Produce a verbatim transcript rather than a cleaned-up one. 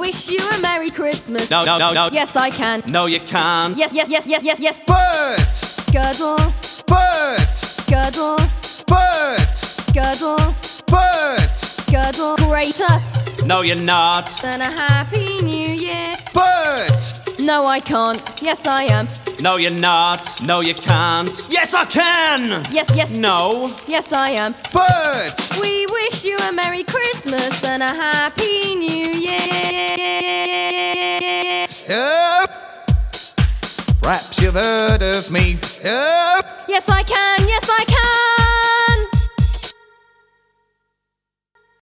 wish you a Merry Christmas. No, no, no, no. Yes, I can. No, you can't. Yes, yes, yes, yes, yes, yes. Birds! Girdle, Birds! girdle, Birds! girdle, Birds! girdle. Greater No, you're not. than a Happy New Year. Birds! No, I can't. Yes, I am. No, you're not. No, you can't. Yes, I can. Yes, yes, No. yes, I am. Birds! We wish you a Merry Christmas and a Happy New Year. Stop! Perhaps you've heard of me. Stop! Yes, I can. Yes, I can.